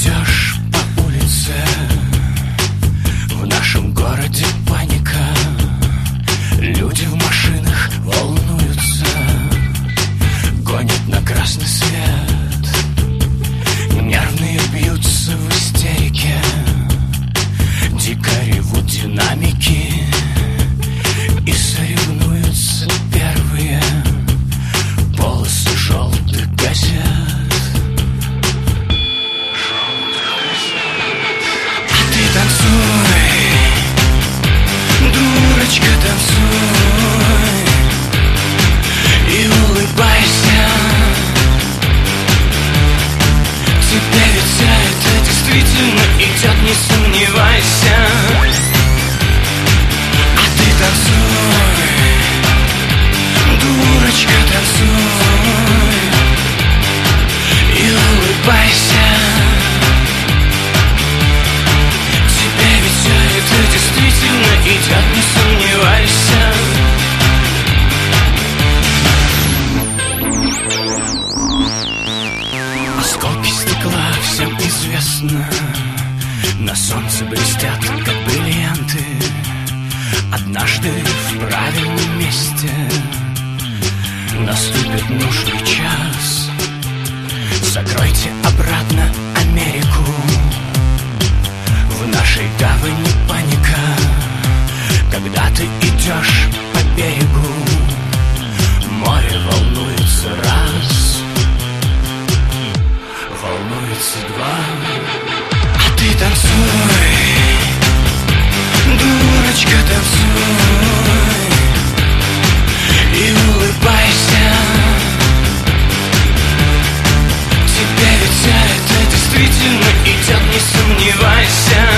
идешь по улице, в нашем городе паника. Люди в машинах волнуются, гонят на красный свет. Нервные бьются в истерике, дико ревут динамики и соревнуются первые полосы желтых газет. А ты танцуй, дурочка, танцуй и улыбайся. Тебе ведь вся это действительно идет, не сомневайся. А ты танцуй, дурочка, танцуй и улыбайся. Тебе ведь все это действительно идет, не сомневайся. Осколки стекла всем известно, на солнце блестят, как бриллианты. Однажды в правильном месте наступит нужный час. Закройте обратно Америку, в нашей гавани паника. Когда ты идешь по берегу, море волнуется раз, волнуется два. А ты танцуй, дурочка, танцуй и улыбайся. Тебе ведь вся это действительно идет, не сомневайся.